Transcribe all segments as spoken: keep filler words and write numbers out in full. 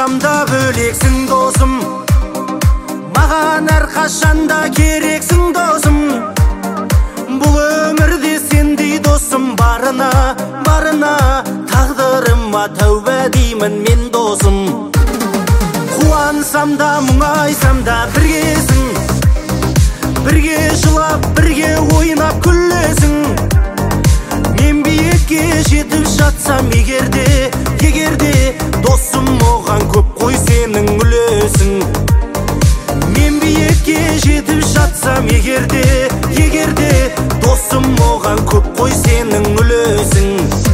қуансам да бөлексің досым, маған әрқашанда керексің досым. Бұл өмірде сендей досым барына, барына, тағдырыма тәубә деймін мен досым. Қуансам да мұңайсам да біргесің, бірге жылап, бірге ойнап күлесің. Мен биікке жетіп жатсам егерде, егерде досым оған көп қой сенің үлесің. Мен биікке жетіп жатсам егерде, егерде досым оған көп қой сенің үлесің.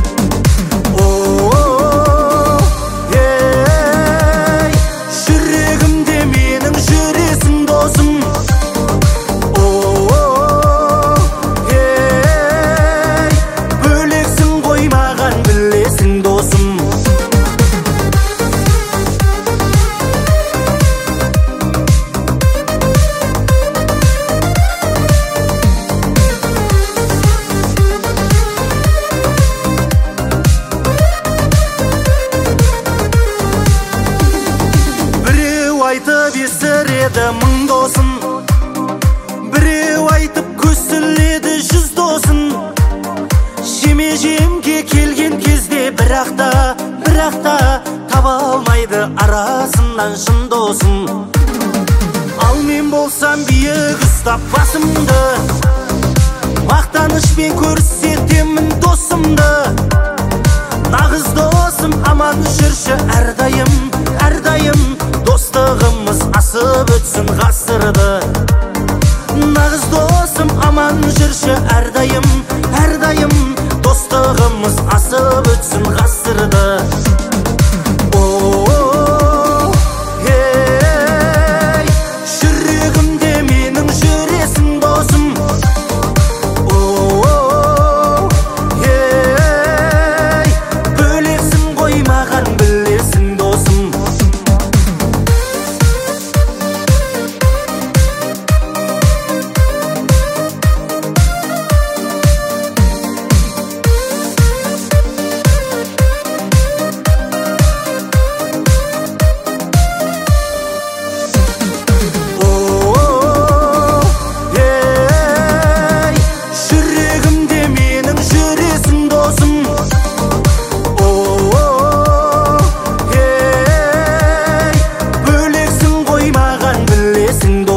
Айтып есіреді мың досын, біреу айтып көсіледі жүз досын. Жеме-жемге келген кезде бірақта, бірақта таба алмайды арасынан шын досын. Ал мен болсам биік ұстап басымды, мақтанышпен көрсетемін досымды. Нағыз досым аман жүрші әрдайым, әрдайым достығымыз асып өтсін ғасырды. Нағыз досым аман жүрші әрдайым, әрдайым достығымыз асып өтсін ғасырды. Жүрегімде менің жүресің досым. Бөлексің ғой маған білесің досым. Bölексің ғой маған білесің досым.